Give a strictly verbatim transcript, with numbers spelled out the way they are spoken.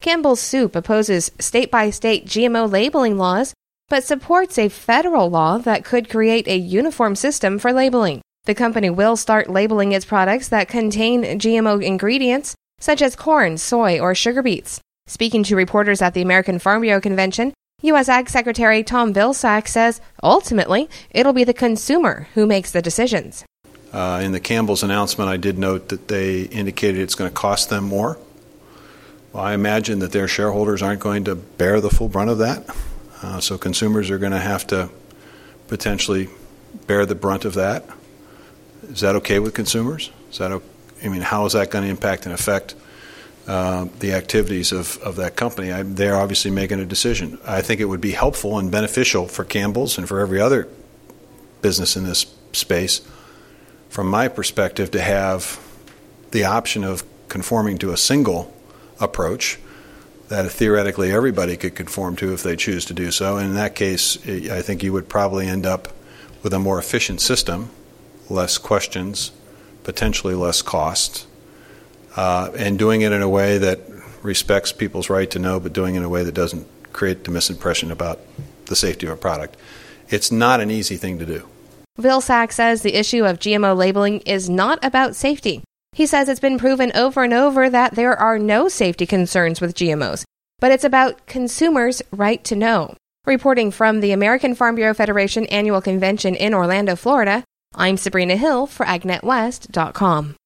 Campbell's Soup opposes state-by-state G M O labeling laws, but supports a federal law that could create a uniform system for labeling. The company will start labeling its products that contain G M O ingredients, such as corn, soy, or sugar beets. Speaking to reporters at the American Farm Bureau Convention, U S Ag Secretary Tom Vilsack says, ultimately, it'll be the consumer who makes the decisions. Uh, in the Campbell's announcement, I did note that they indicated it's going to cost them more. Well, I imagine that their shareholders aren't going to bear the full brunt of that. Uh, so consumers are going to have to potentially bear the brunt of that. Is that okay with consumers? Is that, I mean, how is that going to impact and affect uh, the activities of, of that company? I, they're obviously making a decision. I think it would be helpful and beneficial for Campbell's and for every other business in this space, from my perspective, to have the option of conforming to a single approach that theoretically everybody could conform to if they choose to do so. And in that case, I think you would probably end up with a more efficient system, less questions, potentially less costs, uh, and doing it in a way that respects people's right to know, but doing it in a way that doesn't create the misimpression about the safety of a product. It's not an easy thing to do. Vilsack says the issue of G M O labeling is not about safety. He says it's been proven over and over that there are no safety concerns with G M Os, but it's about consumers' right to know. Reporting from the American Farm Bureau Federation Annual Convention in Orlando, Florida, I'm Sabrina Hill for Ag Net West dot com.